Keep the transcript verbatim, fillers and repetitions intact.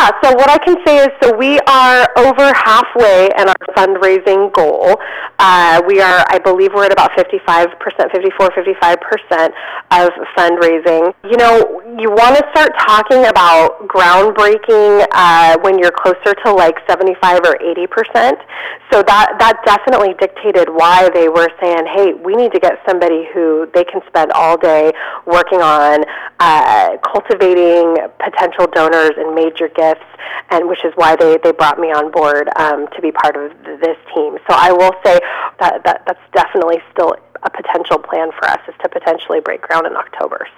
Yeah, so what I can say is, so we are over halfway in our fundraising goal. Uh, we are, I believe we're at about fifty-five percent, fifty-four, fifty-five percent of fundraising. You know, you want to start talking about groundbreaking uh, when you're closer to like seventy-five or eighty percent. So that, that definitely dictated why they were saying, hey, we need to get somebody who they can spend all day working on uh, cultivating potential donors and major gifts, and which is why they, they brought me on board um, to be part of this team. So I will say that, that that's definitely still a potential plan for us, is to potentially break ground in October.